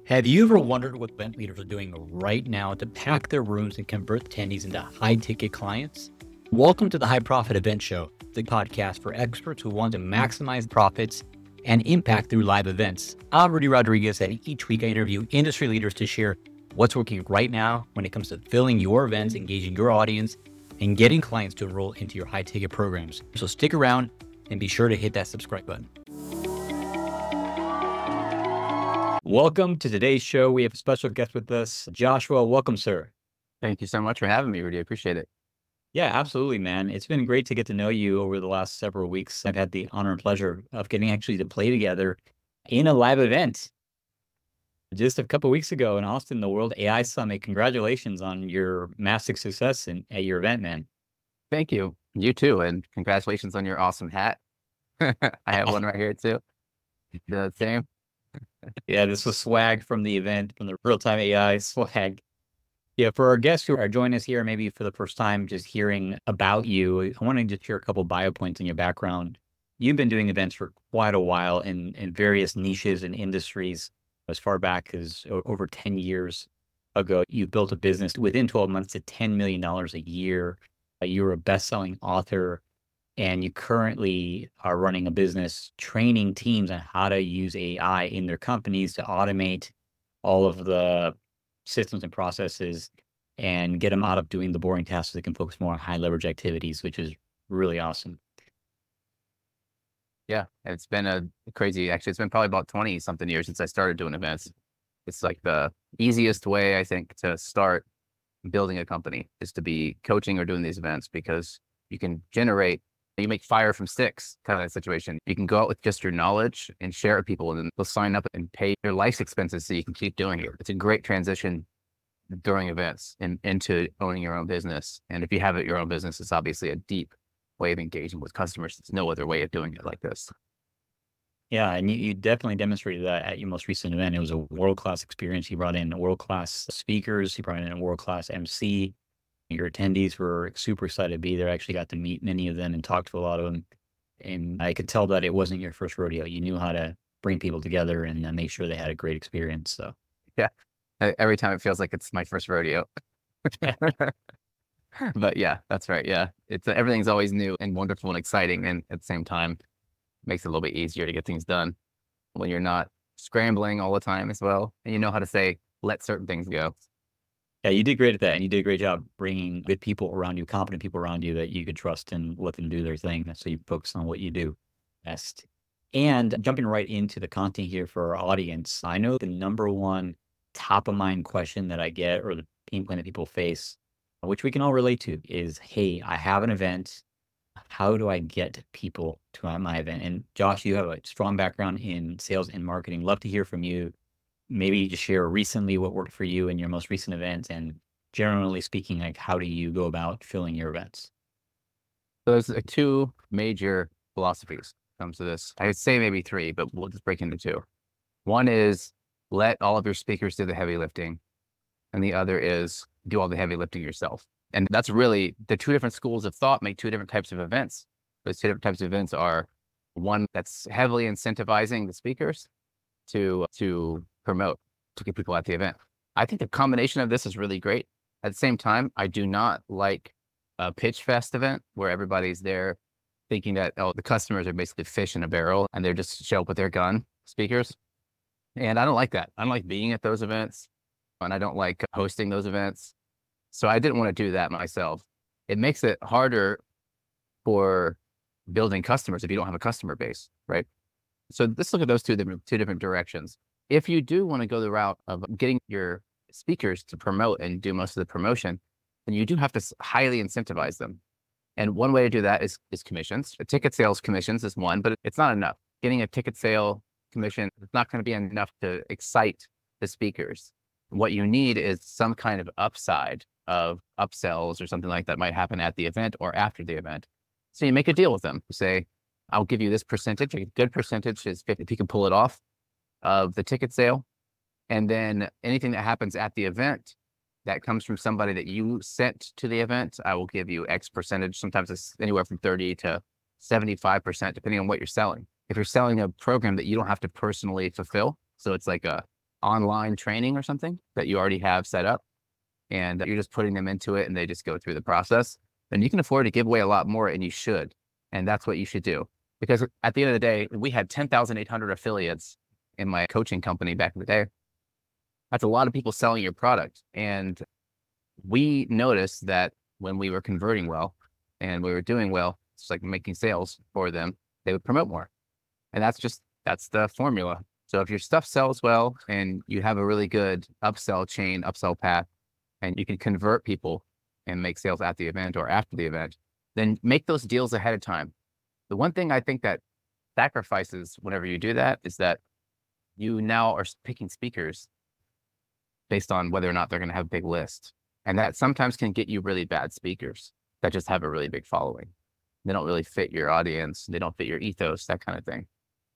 Have you ever wondered what event leaders are doing right now to pack their rooms and convert attendees into high-ticket clients? Welcome to the High Profit Event Show, the podcast for experts who want to maximize profits and impact through live events. I'm Rudy Rodriguez, and each week I interview industry leaders to share what's working right now when it comes to filling your events, engaging your audience, and getting clients to enroll into your high-ticket programs. So stick around and be sure to hit that subscribe button. Welcome to today's show. We have a special guest with us, Joshua. Welcome, sir. Thank you so much for having me, Rudy. I appreciate it. Yeah, absolutely, man. It's been great to get to know you over the last several weeks. I've had the honor and pleasure of getting actually to play together in a live event just a couple of weeks ago in Austin, the World AI Summit. Congratulations on your massive success at your event, man. Thank you. You too. And congratulations on your awesome hat. I have one right here too. The same. Yeah, this was swag from the event, from the real-time AI swag. Yeah, for our guests who are joining us here, maybe for the first time, just hearing about you, I want to just hear a couple bio points in your background. You've been doing events for quite a while in various niches and industries. As far back as over 10 years ago, you built a business within 12 months to $10 million a year. You were a best-selling author, and you currently are running a business training teams on how to use AI in their companies to automate all of the systems and processes and get them out of doing the boring tasks so they can focus more on high leverage activities, which is really awesome. Yeah, it's been actually, it's been probably about 20 something years since I started doing events. It's like the easiest way, I think, to start building a company is to be coaching or doing these events, because you make fire from sticks kind of situation. You can go out with just your knowledge and share it with people, and then they'll sign up and pay your life's expenses so you can keep doing it. It's a great transition during events and into owning your own business. And if you have your own business, it's obviously a deep way of engaging with customers. There's no other way of doing it like this. Yeah, and you definitely demonstrated that at your most recent event. It was a world-class experience. You brought in world-class speakers. You brought in a world-class MC. Your attendees were super excited to be there. I actually got to meet many of them and talk to a lot of them. And I could tell that it wasn't your first rodeo. You knew how to bring people together and make sure they had a great experience. So yeah, every time it feels like it's my first rodeo. But yeah, that's right. Yeah, it's everything's always new and wonderful and exciting, and at the same time, makes it a little bit easier to get things done when you're not scrambling all the time as well, and you know how to say let certain things go. Yeah, you did great at that, and you did a great job bringing good people around you, competent people around you that you could trust and let them do their thing. So you focus on what you do best. And jumping right into the content here for our audience, I know the number one top of mind question that I get, or the pain point that people face, which we can all relate to, is, hey, I have an event. How do I get people to my event? And Josh, you have a strong background in sales and marketing. Love to hear from you. Maybe just share recently what worked for you in your most recent events, and generally speaking, like, how do you go about filling your events? So there's two major philosophies when it comes to this. I would say maybe three, but we'll just break into two. One is let all of your speakers do the heavy lifting, and the other is do all the heavy lifting yourself. And that's really the two different schools of thought make two different types of events. Those two different types of events are one that's heavily incentivizing the speakers to promote, to get people at the event. I think the combination of this is really great. At the same time, I do not like a pitch fest event where everybody's there thinking that, oh, the customers are basically fish in a barrel and they're just show up with their gun, speakers. And I don't like that. I don't like being at those events, and I don't like hosting those events. So I didn't want to do that myself. It makes it harder for building customers if you don't have a customer base, right? So let's look at those two different directions. If you do want to go the route of getting your speakers to promote and do most of the promotion, then you do have to highly incentivize them. And one way to do that is commissions. Ticket sales commissions is one, but it's not enough. Getting a ticket sale commission is not going to be enough to excite the speakers. What you need is some kind of upside of upsells or something like that might happen at the event or after the event. So you make a deal with them. You say, I'll give you this percentage. A good percentage is 50, if you can pull it off, of the ticket sale. And then anything that happens at the event that comes from somebody that you sent to the event, I will give you X percentage. Sometimes it's anywhere from 30 to 75%, depending on what you're selling. If you're selling a program that you don't have to personally fulfill, so it's like online training or something that you already have set up, and you're just putting them into it and they just go through the process, then you can afford to give away a lot more, and you should. And that's what you should do. Because at the end of the day, we had 10,800 affiliates in my coaching company back in the day. That's a lot of people selling your product. And we noticed that when we were converting well and we were doing well, it's like making sales for them, they would promote more. And that's the formula. So if your stuff sells well and you have a really good upsell chain, upsell path, and you can convert people and make sales at the event or after the event, then make those deals ahead of time. The one thing I think that sacrifices whenever you do that is that you now are picking speakers based on whether or not they're going to have a big list. And that sometimes can get you really bad speakers that just have a really big following. They don't really fit your audience. They don't fit your ethos, that kind of thing.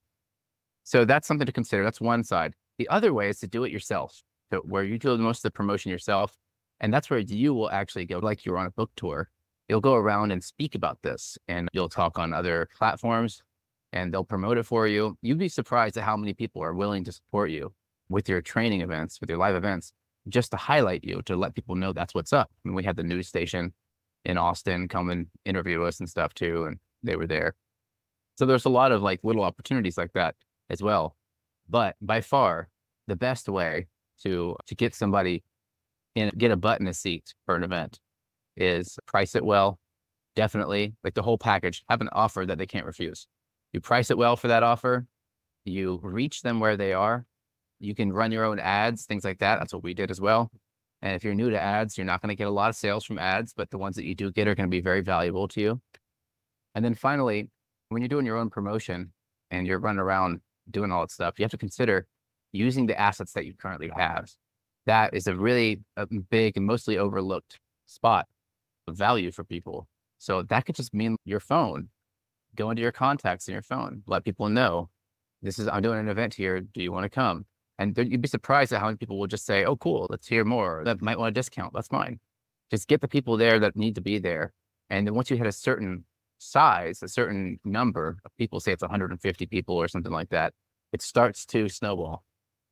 So that's something to consider. That's one side. The other way is to do it yourself, so where you do most of the promotion yourself. And that's where you will actually go, like you're on a book tour. You'll go around and speak about this, and you'll talk on other platforms, and they'll promote it for you. You'd be surprised at how many people are willing to support you with your training events, with your live events, just to highlight you, to let people know that's what's up. I mean, we had the news station in Austin come and interview us and stuff too, and they were there. So there's a lot of like little opportunities like that as well. But by far, the best way to get somebody in, get a butt in a seat for an event is price it well. Definitely, like the whole package, have an offer that they can't refuse. You price it well for that offer. You reach them where they are. You can run your own ads, things like that. That's what we did as well. And if you're new to ads, you're not going to get a lot of sales from ads, but the ones that you do get are going to be very valuable to you. And then finally, when you're doing your own promotion and you're running around doing all that stuff, you have to consider using the assets that you currently have. That is a really big and mostly overlooked spot of value for people. So that could just mean your phone. Go into your contacts in your phone, let people know, I'm doing an event here. Do you want to come? And you'd be surprised at how many people will just say, oh, cool, let's hear more. That might want a discount. That's fine. Just get the people there that need to be there. And then once you hit a certain size, a certain number of people, say it's 150 people or something like that, it starts to snowball.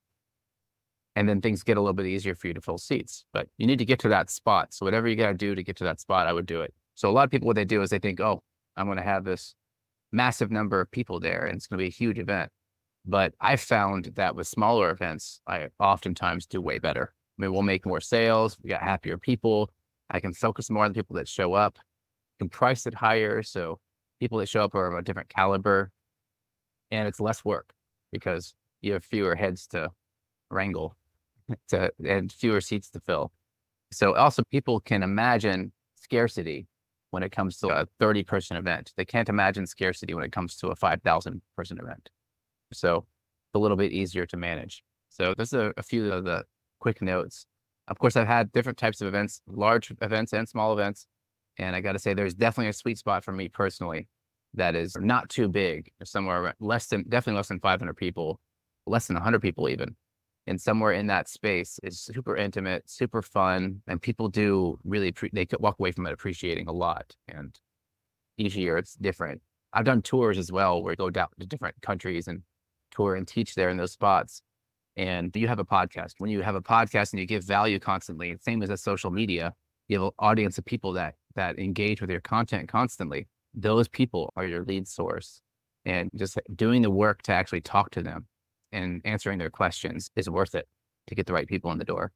And then things get a little bit easier for you to fill seats. But you need to get to that spot. So whatever you got to do to get to that spot, I would do it. So a lot of people, what they do is they think, oh, I'm going to have this massive number of people there and it's going to be a huge event. But I've found that with smaller events, I oftentimes do way better. I mean, we'll make more sales. We got happier people. I can focus more on the people that show up. I can price it higher. So people that show up are of a different caliber, and it's less work because you have fewer heads to wrangle and fewer seats to fill. So also people can imagine scarcity when it comes to a 30-person event. They can't imagine scarcity when it comes to a 5,000-person event. So it's a little bit easier to manage. So this is a few of the quick notes. Of course, I've had different types of events, large events and small events. And I got to say, there's definitely a sweet spot for me personally that is not too big, somewhere definitely less than 500 people, less than 100 people even. And somewhere in that space is super intimate, super fun. And people do really, they could walk away from it appreciating a lot. And each year it's different. I've done tours as well where you go down to different countries and tour and teach there in those spots. And you have a podcast. When you have a podcast and you give value constantly, same as a social media, you have an audience of people that engage with your content constantly. Those people are your lead source. And just doing the work to actually talk to them and answering their questions is worth it to get the right people in the door.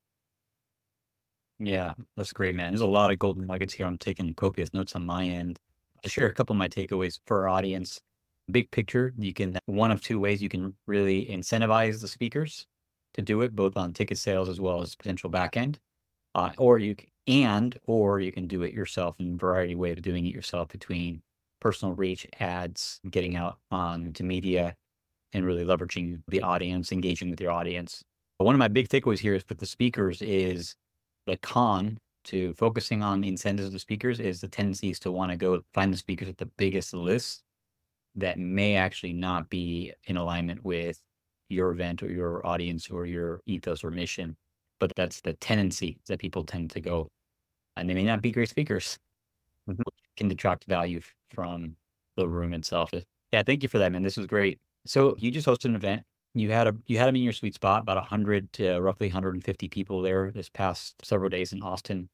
Yeah, that's great, man. There's a lot of golden nuggets here. I'm taking copious notes on my end. I'll share a couple of my takeaways for our audience. Big picture, you can, one of two ways you can really incentivize the speakers to do it, both on ticket sales as well as potential backend. Or you can do it yourself in a variety of ways of doing it yourself, between personal reach, ads, getting out to media, and really leveraging the audience, engaging with your audience. But one of my big takeaways here is with the speakers is the con to focusing on the incentives of the speakers is the tendencies to want to go find the speakers with the biggest list that may actually not be in alignment with your event or your audience or your ethos or mission. But that's the tendency that people tend to go, and they may not be great speakers, which can detract value from the room itself. Yeah, thank you for that, man. This was great. So you just hosted an event you had them in your sweet spot, about 100 to roughly 150 people there this past several days in Austin.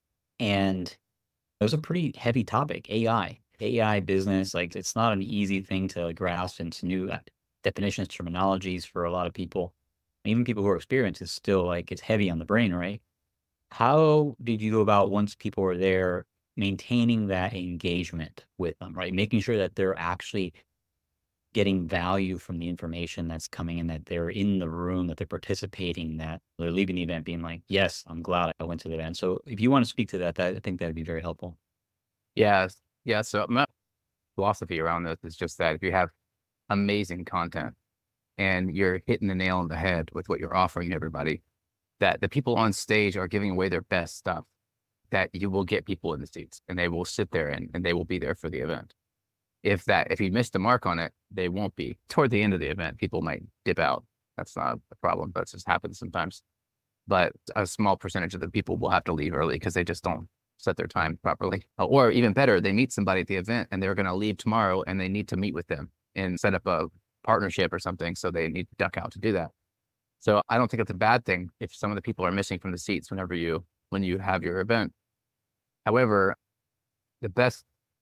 And it was a pretty heavy topic, AI business. Like it's not an easy thing to grasp into new definitions, terminologies for a lot of people. Even people who are experienced, it's still like it's heavy on the brain, right? How did you go about once people were there maintaining that engagement with them, right? Making sure that they're actually getting value from the information that's coming in, that they're in the room, that they're participating, that they're leaving the event being like, yes, I'm glad I went to the event. So if you want to speak to that, I think that would be very helpful. Yeah. Yeah. So my philosophy around this is just that if you have amazing content and you're hitting the nail on the head with what you're offering everybody, that the people on stage are giving away their best stuff, that you will get people in the seats and they will sit there and they will be there for the event. If you miss the mark on it, they won't be. Toward the end of the event, people might dip out. That's not a problem, but it just happens sometimes. But a small percentage of the people will have to leave early because they just don't set their time properly. Or even better, they meet somebody at the event and they're going to leave tomorrow and they need to meet with them and set up a partnership or something. So they need to duck out to do that. So I don't think it's a bad thing if some of the people are missing from the seats when you have your event. However, the best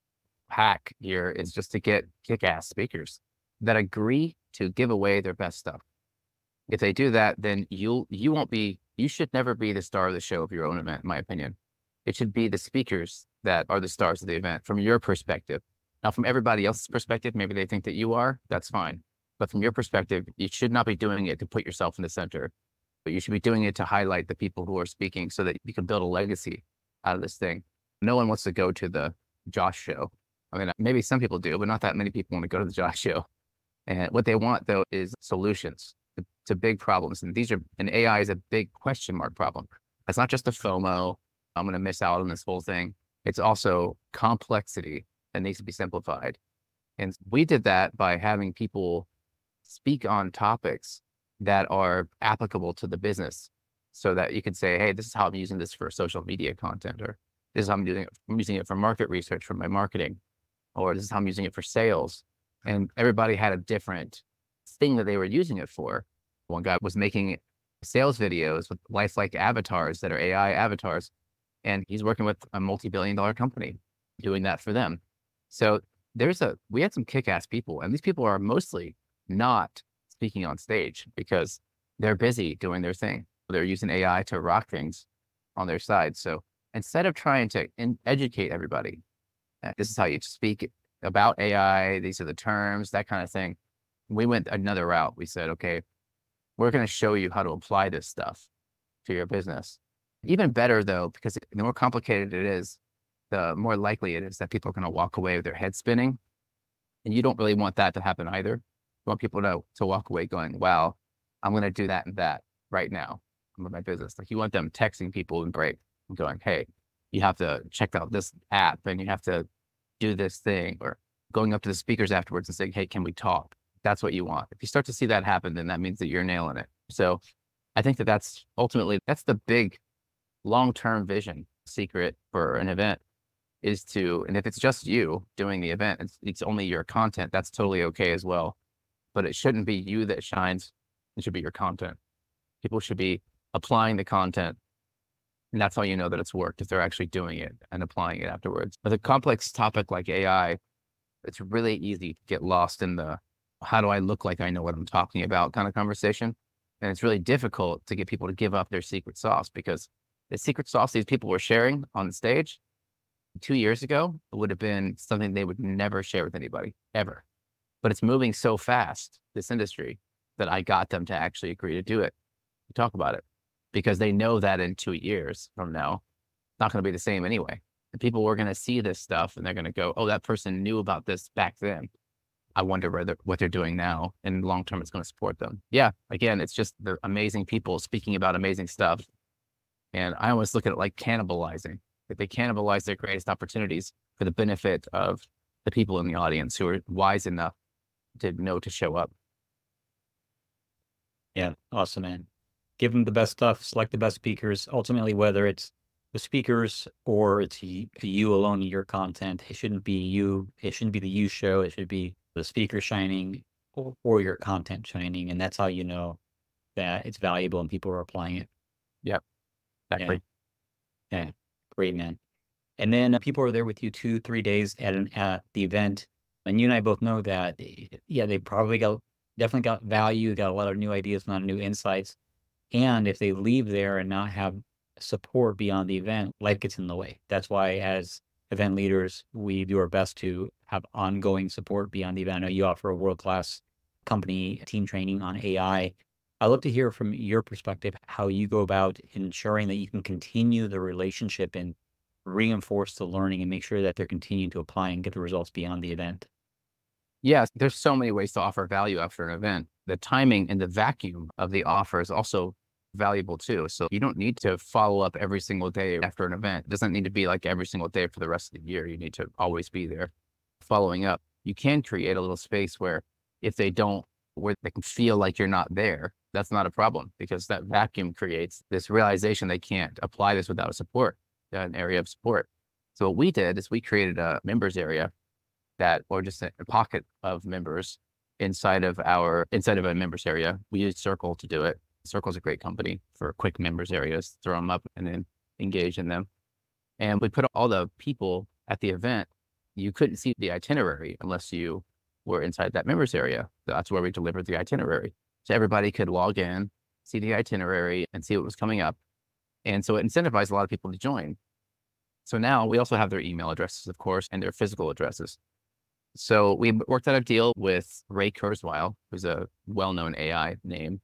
hack here is just to get kick-ass speakers that agree to give away their best stuff. If they do that, then you should never be the star of the show of your own event, in my opinion. It should be the speakers that are the stars of the event from your perspective. Now, from everybody else's perspective, maybe they think that you are, that's fine. But from your perspective, you should not be doing it to put yourself in the center, but you should be doing it to highlight the people who are speaking so that you can build a legacy out of this thing. No one wants to go to the Josh show. I mean, maybe some people do, but not that many people want to go to the Josh show. And what they want, though, is solutions to big problems. And AI is a big question mark problem. It's not just a FOMO, I'm going to miss out on this whole thing. It's also complexity that needs to be simplified. And we did that by having people speak on topics that are applicable to the business so that you can say, hey, this is how I'm using this for social media content, or this is how I'm using it for market research for my marketing, or this is how I'm using it for sales. And everybody had a different thing that they were using it for. One guy was making sales videos with lifelike avatars that are AI avatars, and he's working with a multi-billion-dollar company doing that for them. So we had some kick-ass people, and these people are mostly not speaking on stage because they're busy doing their thing. They're using AI to rock things on their side. So instead of trying to educate everybody, this is how you speak about AI, these are the terms, that kind of thing, we went another route. We said, okay, we're going to show you how to apply this stuff to your business. Even better, though, because the more complicated it is, the more likely it is that people are going to walk away with their head spinning. And you don't really want that to happen either. You want people to walk away going, wow, I'm going to do that and that right now with my business. Like you want them texting people in break and going, hey, you have to check out this app and you have to do this thing, or going up to the speakers afterwards and saying, hey, can we talk? That's what you want. If you start to see that happen, then that means that you're nailing it. So I think that's the big long-term vision secret for an event is and if it's just you doing the event, it's only your content, that's totally okay as well. But it shouldn't be you that shines. It should be your content. People should be applying the content. And that's how you know that it's worked, if they're actually doing it and applying it afterwards. With a complex topic like AI, it's really easy to get lost in the how do I look like I know what I'm talking about kind of conversation. And it's really difficult to get people to give up their secret sauce, because the secret sauce these people were sharing on the stage 2 years ago would have been something they would never share with anybody, ever. But it's moving so fast, this industry, that I got them to actually agree to do it, to talk about it, because they know that in 2 years from now, it's not going to be the same anyway. And people were going to see this stuff and they're going to go, oh, that person knew about this back then. I wonder what they're doing now, and long term, it's going to support them. Yeah, again, it's just the amazing people speaking about amazing stuff. And I always look at it like cannibalizing. If they cannibalize their greatest opportunities for the benefit of the people in the audience who are wise enough to know to show up. Yeah, awesome, man. Give them the best stuff, select the best speakers. Ultimately, whether it's the speakers or it's you alone in your content, it shouldn't be you. It shouldn't be the you show. It should be the speaker shining or your content shining, and that's how you know that it's valuable and people are applying it. Yep, Yeah, exactly. yeah, great, man. And then people are there with you 2, 3 days at the event, and you and I both know that yeah, they probably definitely got value, got a lot of new ideas, a lot of new insights. And if they leave there and not have support beyond the event, life gets in the way. That's why, as event leaders, we do our best to have ongoing support beyond the event. I know you offer a world-class company team training on AI. I'd love to hear from your perspective how you go about ensuring that you can continue the relationship and reinforce the learning and make sure that they're continuing to apply and get the results beyond the event. Yes, there's so many ways to offer value after an event. The timing and the vacuum of the offer is also valuable too. So you don't need to follow up every single day after an event. It doesn't need to be like every single day for the rest of the year. You need to always be there following up. You can create a little space where if they don't, where they can feel like you're not there, that's not a problem because that vacuum creates this realization they can't apply this without a support, an area of support. So what we did is we created a members area or just a pocket of members inside of a members area. We use Circle to do it. Circle's a great company for quick members areas. Throw them up and then engage in them. And we put all the people at the event. You couldn't see the itinerary unless you were inside that members area. That's where we delivered the itinerary. So everybody could log in, see the itinerary, and see what was coming up. And so it incentivized a lot of people to join. So now we also have their email addresses, of course, and their physical addresses. So we worked out a deal with Ray Kurzweil, who's a well-known AI name,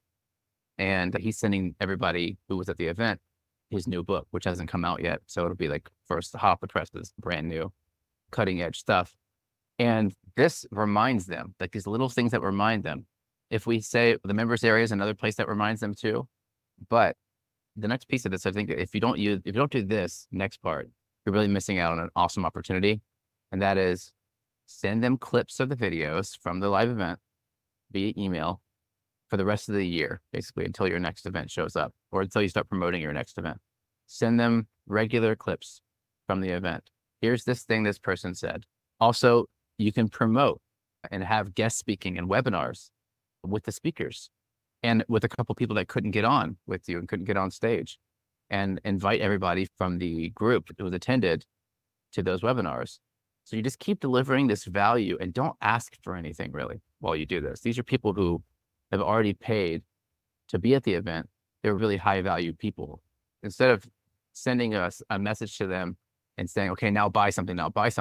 and he's sending everybody who was at the event his new book, which hasn't come out yet. So it'll be like first hot off the presses, brand new, cutting edge stuff. And this reminds them, like these little things that remind them. If we say the members area is another place that reminds them too, but the next piece of this, I think if you don't do this next part, you're really missing out on an awesome opportunity. And that is send them clips of the videos from the live event via email for the rest of the year, basically until your next event shows up or until you start promoting your next event. Send them regular clips from the event. Here's this thing this person said. Also, you can promote and have guest speaking and webinars with the speakers and with a couple people that couldn't get on with you and couldn't get on stage, and invite everybody from the group who was attended to those webinars. So you just keep delivering this value and don't ask for anything really while you do this. These are people who have already paid to be at the event. They're really high value people. Instead of sending us a message to them and saying, okay, now buy something,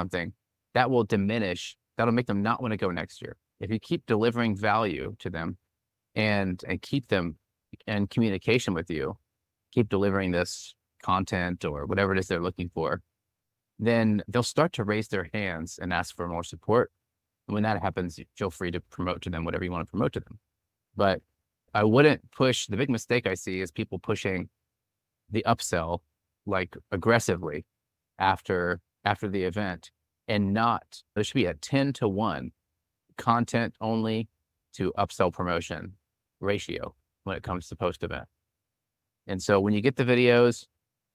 that will diminish, that'll make them not want to go next year. If you keep delivering value to them and keep them in communication with you, keep delivering this content or whatever it is they're looking for, then they'll start to raise their hands and ask for more support. When that happens, feel free to promote to them whatever you want to promote to them. But I wouldn't push. The big mistake I see is people pushing the upsell like aggressively after the event, and not, there should be a 10-to-1 content only to upsell promotion ratio when it comes to post event. And so when you get the videos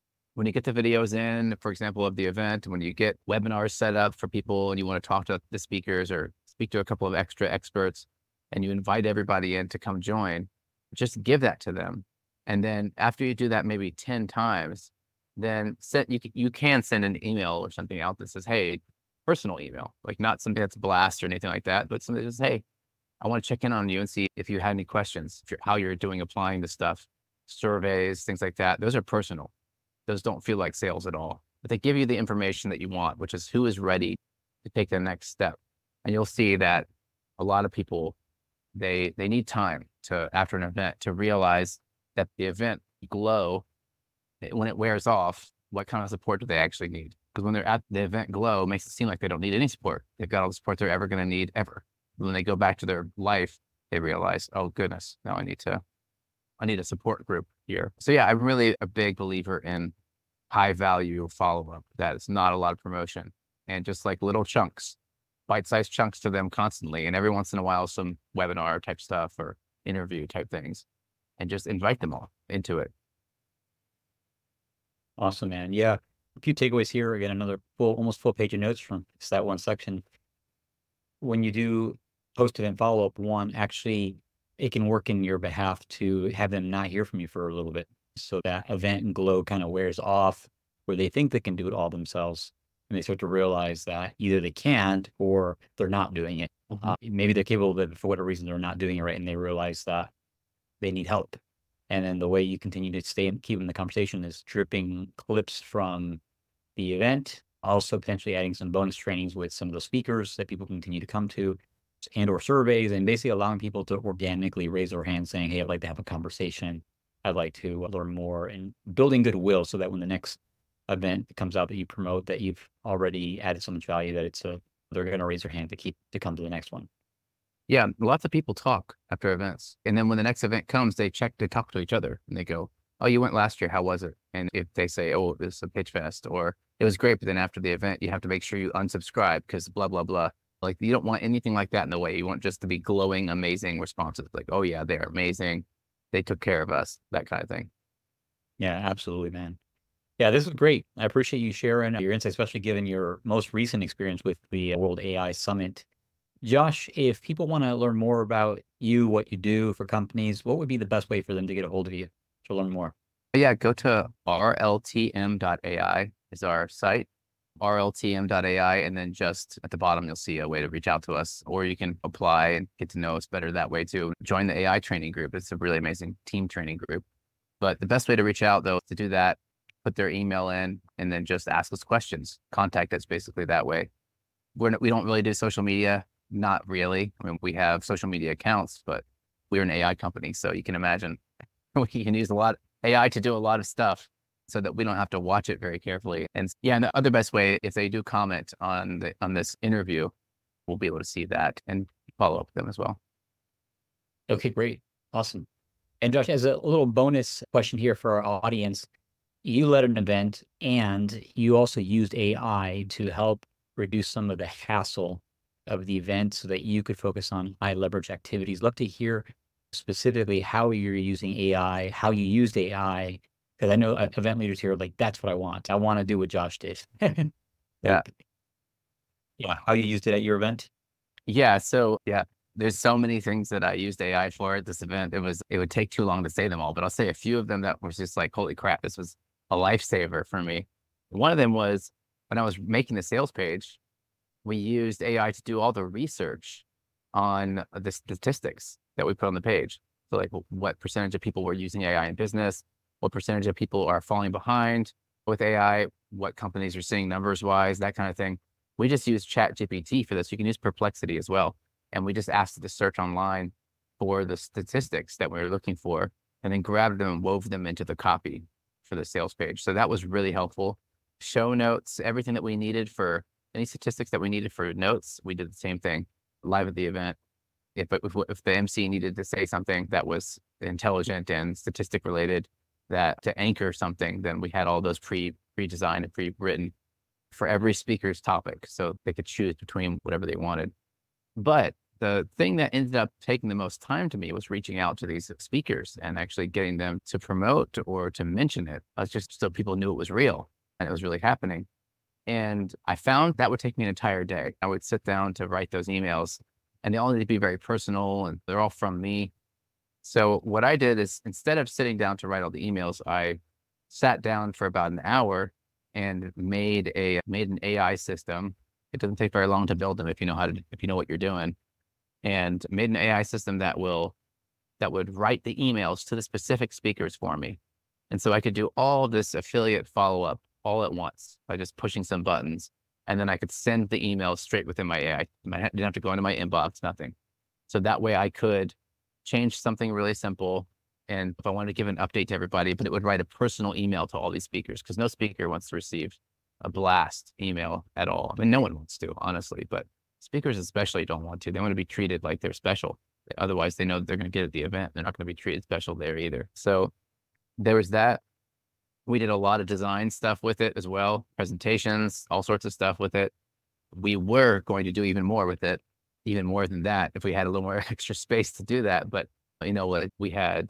in, for example, of the event, when you get webinars set up for people and you want to talk to the speakers or speak to a couple of extra experts and you invite everybody in to come join, just give that to them. And then after you do that maybe 10 times, then you can send an email or something out that says, hey, personal email, like not something that's blast or anything like that, but something that says, hey, I want to check in on you and see if you had any questions, how you're doing applying the stuff, surveys, things like that. Those are personal. Those don't feel like sales at all, but they give you the information that you want, which is who is ready to take the next step. And you'll see that a lot of people, they need time after an event to realize that the event glow, when it wears off, what kind of support do they actually need? Because when they're at the event glow, it makes it seem like they don't need any support. They've got all the support they're ever going to need ever. When they go back to their life, they realize, oh goodness, now I need a support group here. So yeah, I'm really a big believer in high value follow-up. That it's not a lot of promotion and just like little chunks, bite-sized chunks to them constantly. And every once in a while, some webinar type stuff or interview type things, and just invite them all into it. Awesome, man. Yeah. A few takeaways here. Again, another almost full page of notes from just that one section. When you do post-event follow-up, one, actually, it can work in your behalf to have them not hear from you for a little bit. So that event glow kind of wears off where they think they can do it all themselves. And they start to realize that either they can't or they're not doing it. Maybe they're capable of it, but for whatever reason, they're not doing it right. And they realize that they need help. And then the way you continue to stay and keep in the conversation is dripping clips from the event, also potentially adding some bonus trainings with some of the speakers that people continue to come to, and or surveys, and basically allowing people to organically raise their hand saying, hey, I'd like to have a conversation. I'd like to learn more, and building goodwill so that when the next event comes out that you promote, that you've already added so much value that they're going to raise their hand to come to the next one. Yeah, lots of people talk after events. And then when the next event comes, they talk to each other and they go, oh, you went last year. How was it? And if they say, oh, it was a pitch fest or it was great, but then after the event, you have to make sure you unsubscribe because blah, blah, blah. Like you don't want anything like that in the way. You want just to be glowing, amazing responses. Like, oh yeah, they're amazing. They took care of us, that kind of thing. Yeah, absolutely, man. Yeah, this is great. I appreciate you sharing your insights, especially given your most recent experience with the World AI Summit. Josh, if people want to learn more about you, what you do for companies, what would be the best way for them to get a hold of you to learn more? Yeah, go to rltm.ai is our site, rltm.ai, and then just at the bottom, you'll see a way to reach out to us, or you can apply and get to know us better that way too. Join the AI training group. It's a really amazing team training group. But the best way to reach out, though, is to do that, put their email in, and then just ask us questions. Contact us basically that way. We don't really do social media. Not really. I mean, we have social media accounts, but we're an AI company. So you can imagine we can use a lot of AI to do a lot of stuff so that we don't have to watch it very carefully. And yeah, and the other best way, if they do comment on this interview, we'll be able to see that and follow up with them as well. Okay, great. Awesome. And Josh, as a little bonus question here for our audience, you led an event and you also used AI to help reduce some of the hassle of the event so that you could focus on high leverage activities. Love to hear specifically how you're using AI, how you used AI, because I know event leaders here are like, that's what I want. I want to do what Josh did. Yeah. Yeah. How you used it at your event? Yeah. So yeah, there's so many things that I used AI for at this event. It would take too long to say them all, but I'll say a few of them that was just like, holy crap, this was a lifesaver for me. One of them was when I was making the sales page, we used AI to do all the research on the statistics that we put on the page. So like what percentage of people were using AI in business, what percentage of people are falling behind with AI, what companies are seeing numbers wise, that kind of thing. We just use ChatGPT for this. You can use Perplexity as well. And we just asked it to search online for the statistics that we were looking for and then grabbed them and wove them into the copy for the sales page. So that was really helpful. Show notes, everything that we needed for any statistics that we needed for notes, we did the same thing live at the event. If the MC needed to say something that was intelligent and statistic related, that to anchor something, then we had all those pre-designed and pre-written for every speaker's topic. So they could choose between whatever they wanted. But the thing that ended up taking the most time to me was reaching out to these speakers and actually getting them to promote or to mention it, just so people knew it was real and it was really happening. And I found that would take me an entire day. I would sit down to write those emails and they all need to be very personal and they're all from me. So what I did is instead of sitting down to write all the emails, I sat down for about an hour and made an AI system. It doesn't take very long to build them if you know what you're doing, and made an AI system that would write the emails to the specific speakers for me. And so I could do all this affiliate follow-up all at once by just pushing some buttons. And then I could send the emails straight within my AI. I didn't have to go into my inbox, nothing. So that way I could change something really simple. And if I wanted to give an update to everybody, but it would write a personal email to all these speakers because no speaker wants to receive a blast email at all. I mean, no one wants to, honestly, but speakers especially don't want to. They want to be treated like they're special. Otherwise, they know that they're going to get at the event. They're not going to be treated special there either. So there was that. We did a lot of design stuff with it as well, presentations, all sorts of stuff with it. We were going to do even more with it, even more than that, if we had a little more extra space to do that. But you know what? We had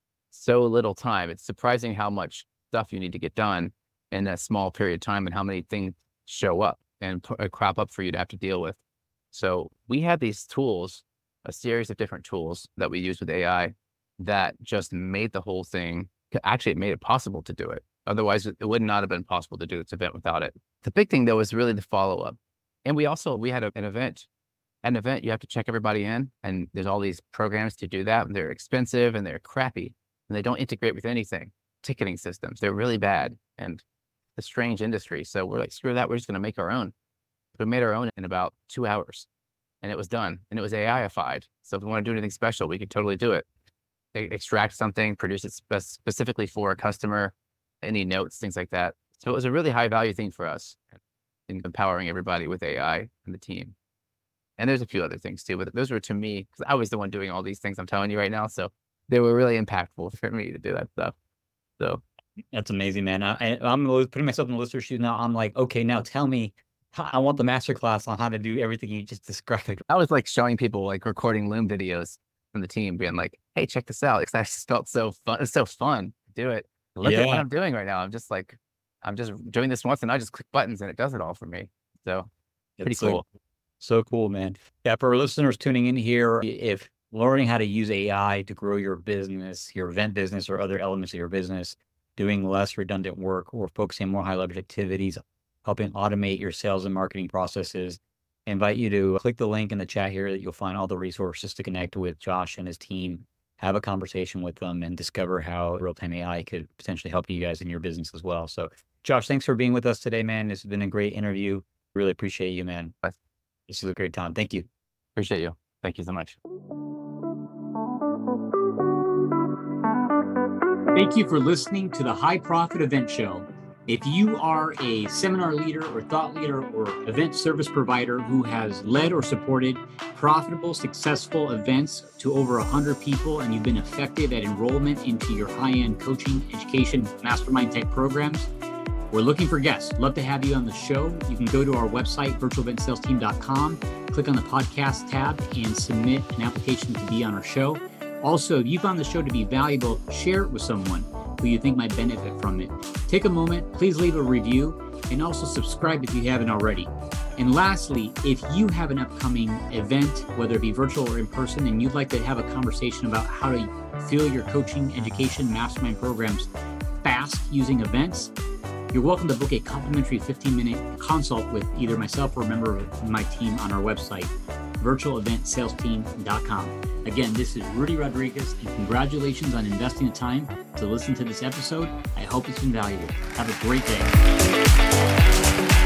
so little time. It's surprising how much stuff you need to get done in that small period of time and how many things show up and crop up for you to have to deal with. So we had these tools a series of different tools that we use with AI that just made the whole thing, actually it made it possible to do it. Otherwise, it would not have been possible to do this event without it. The big thing though was really the follow-up. And we had an event. An event, you have to check everybody in, and there's all these programs to do that, and they're expensive and they're crappy, and they don't integrate with anything. Ticketing systems, they're really bad and a strange industry. So we're like, screw that, we're just going to make our own. We made our own in about 2 hours, and it was done, and it was AI-ified. So if we want to do anything special, we could totally do it. Extract something, produce it specifically for a customer, any notes, things like that. So it was a really high value thing for us in empowering everybody with AI and the team. And there's a few other things too, but those were, to me, because I was the one doing all these things I'm telling you right now. So they were really impactful for me to do that stuff. So That's amazing, man. I'm putting myself in the listener's shoes now. I'm like, okay, now tell me, I want the masterclass on how to do everything you just described. I was like showing people, like recording Loom videos from the team, being like, hey, check this out. Because I just felt so fun. It's so fun to do it. Look at what I'm doing right now. I'm just doing this once, and I just click buttons and it does it all for me. So pretty cool. So cool, man. Yeah, for our listeners tuning in here, if learning how to use AI to grow your business, your event business, or other elements of your business, doing less redundant work or focusing on more high leverage activities, helping automate your sales and marketing processes, I invite you to click the link in the chat here that you'll find all the resources to connect with Josh and his team, have a conversation with them, and discover how real-time AI could potentially help you guys in your business as well. So Josh, thanks for being with us today, man. This has been a great interview. Really appreciate you, man. This is a great time. Thank you. Appreciate you. Thank you so much. Thank you for listening to the High Profit Event Show. If you are a seminar leader or thought leader or event service provider who has led or supported profitable, successful events to over 100 people, and you've been effective at enrollment into your high-end coaching, education, mastermind type programs, we're looking for guests. Love to have you on the show. You can go to our website, virtualeventsalesteam.com, click on the podcast tab, and submit an application to be on our show. Also, if you found the show to be valuable, share it with someone who you think might benefit from it. Take a moment, please leave a review, and also subscribe if you haven't already. And lastly, if you have an upcoming event, whether it be virtual or in person, and you'd like to have a conversation about how to fill your coaching, education, mastermind programs fast using events, you're welcome to book a complimentary 15-minute consult with either myself or a member of my team on our website, virtualeventsalesteam.com. Again, this is Rudy Rodriguez, and congratulations on investing the time to listen to this episode. I hope it's been valuable. Have a great day.